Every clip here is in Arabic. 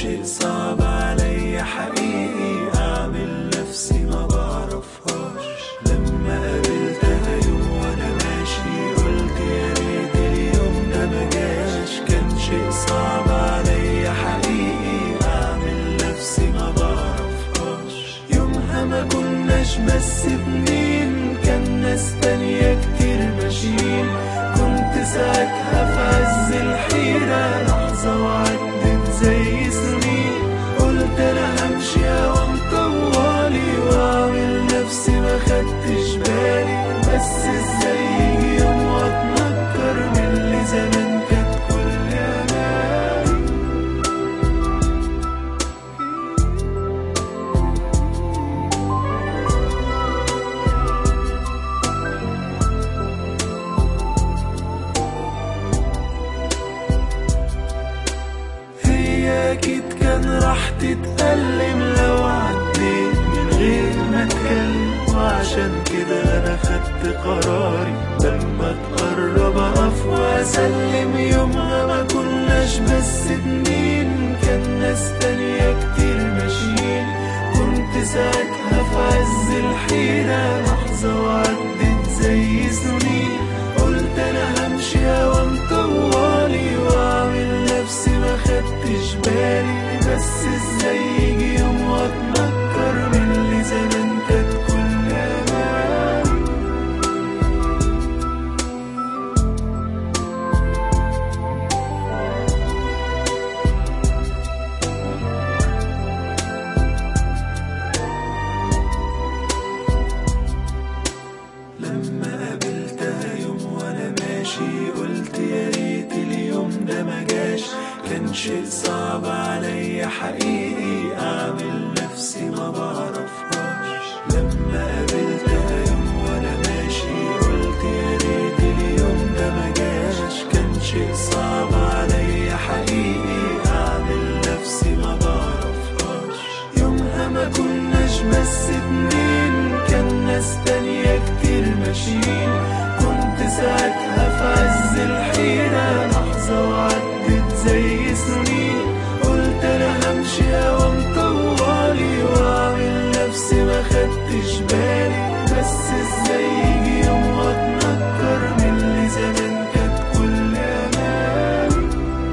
شيء صعب عليا حقيقي اعمل نفسي ما بعرفهاش. لما قابلتها يوم وانا ماشي قلت يا ريت اليوم ده مجاش. كان شيء صعب عليا حقيقي اعمل نفسي ما بعرفهاش. يومها ما كناش بس اتنين، كان ناس تانية كتير ماشيين. كنت ساعتها في عز الحيرة، لحظة وعدت زي سنين. قلت انا همشي اوام طوالي واعمل نفسي ما خدتش بالي. بس ازاي يجي يوم واتنكر من اللي زمان كانت كل امالي. هي اكيد كان راح تتألم لو عديت من غير ما اتكلم، وعشان كده انا خدت قراري لما تقرب اقف واسلم. يومها ما كناش بس اتنين، كان ناس تانية كتير ماشيين. كنت ساعتها في عز الحيرة، لحظة وعدت زي سنين. قلت انا همشي اوام طوالي واعمل نفسي ما خدتش بالي. بس ازاي يجي يوم واتنكر من اللي زمان كانت كل امالي. لما قابلتها يوم وانا ماشي قلت يا ريت اليوم ده مجاش. كان شيء صعب عليا حقيقي اعمل نفسي ما بعرفهاش. لما قابلتها يوم وانا ماشي قلت يا ريت اليوم ده مجاش. كان شيء صعب عليا حقيقي اعمل نفسي ما بعرفهاش. يومها ما كناش بس اتنين، كان ناس تانية كتير ماشيين. كنت ساعتها في عز الحيرة، لحظة وعدت زي سنين. قلت انا همشي اوام طوالي واعمل نفسي ما خدتش بالي. بس ازاي يجي يوم واتنكر من اللي زمان كانت كل امالي.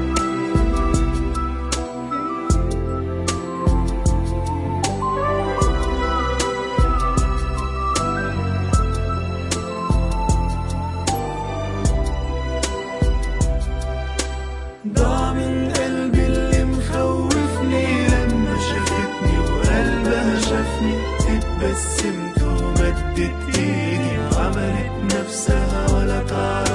ضاع من قلبي اللي مخوفني، لما شافتني وقلبها شافني. اتبسمت ومدت ايدي وعملت نفسها ولا تعرف